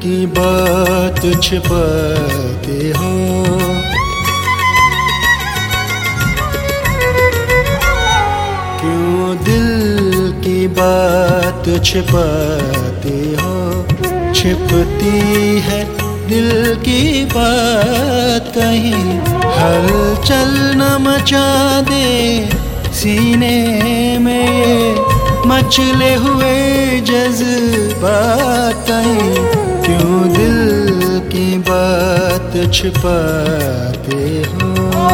की बात छिपाते हो। क्यों दिल की बात छिपाते हो। छिपती है दिल की बात कहीं हलचल न मचा दे सीने में ये मचले हुए जज्बात कहीं। क्यों दिल की बात छिपाते हो।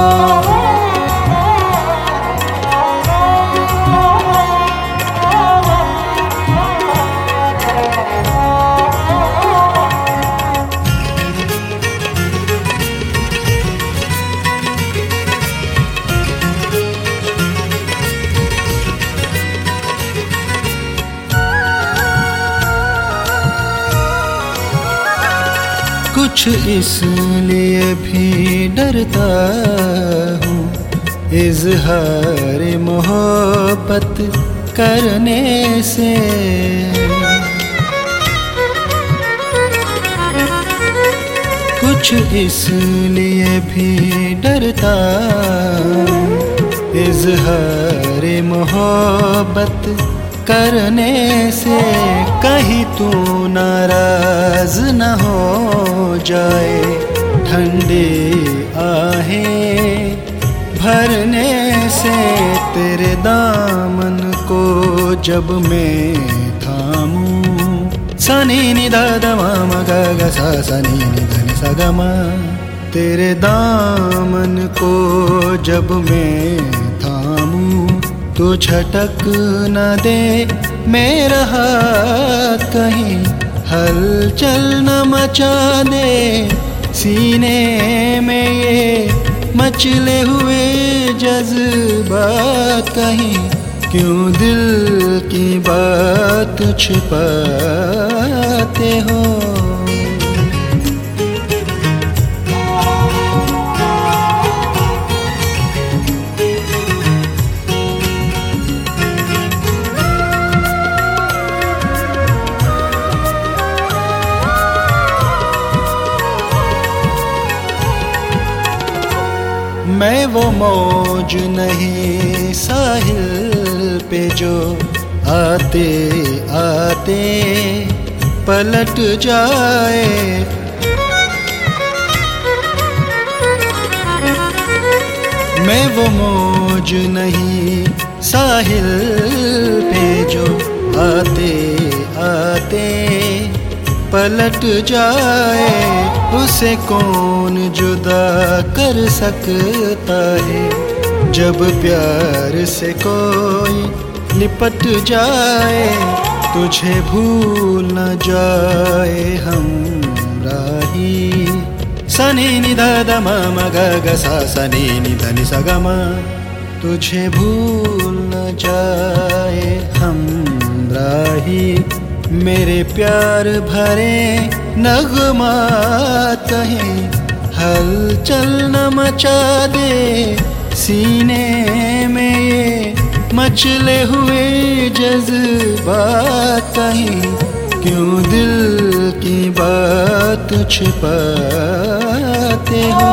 कुछ इसलिए भी डरता हूँ इज़हार मोहब्बत करने से। कुछ इसलिए भी डरता हूँ इज़हार मोहब्बत करने से। कहीं तू नाराज न हो जाए ठंडी आहें भरने से। तेरे दामन को जब मैं थामूं सनी नि दा दा मा मा गा गा सा सनी नि धा नि सा गा मा। तेरे दामन को जब मैं थामूं तो झटक न दे मेरा हाथ कहीं हलचल न मचा दे सीने में ये मचले हुए जज्बात कहीं। क्यों दिल की बात छिपाते हो। मैं वो मौज नहीं साहिल पे जो आते आते पलट जाए। मैं वो मौज नहीं साहिल पे जो आते आते पलट जाए। उसे कौन जुदा कर सकता है जब प्यार से कोई लिपट जाए। तुझे भूल न जाए हमराही सनी नि धा दा मा मा गा गा सा सनी नि धा नि सा गा मा। तुझे भूल न जाए हमराही मेरे प्यार भरे नगमात कहीं हलचल न मचा दे सीने में ये मचले हुए जज्बात कहीं। क्यों दिल की बात छिपाते हो।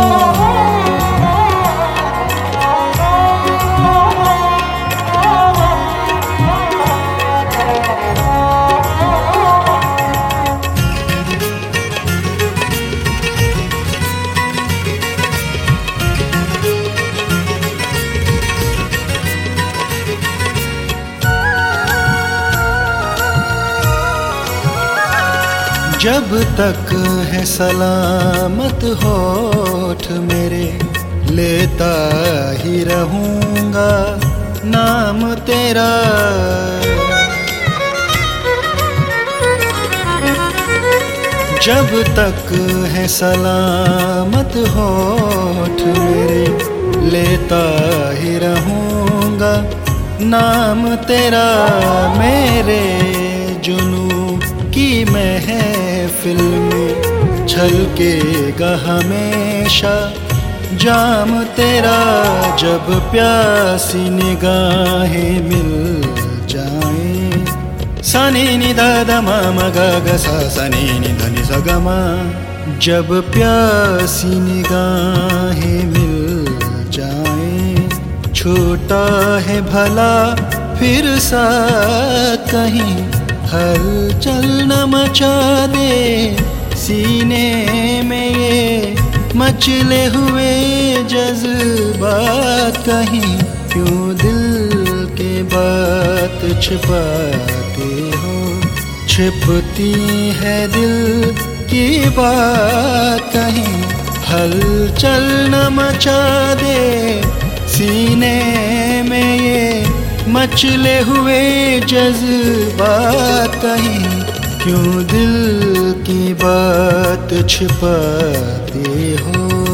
जब तक है सलामत होठ मेरे लेता ही रहूँगा नाम तेरा। जब तक है सलामत होठ मेरे लेता ही रहूँगा नाम तेरा। मेरे जुनू की महफिल में छलकेगा हमेशा जाम तेरा। जब प्यासी निगाहें मिल जाएं सनी नि द द म म ग ग सा सनी नि ध नि सा ग म। जब प्यासी निगाहें मिल जाएं, छोटा है भला फिर साथ कहीं, हलचल न मचा दे सीने में ये मचले हुए जज्बात कहीं। क्यों दिल के बात छिपाते हो, छिपती है दिल की बात कहीं। हलचल न मचा दे सीने में ये मचले हुए जज्बात कहीं। क्यों दिल की बात छिपाते हो।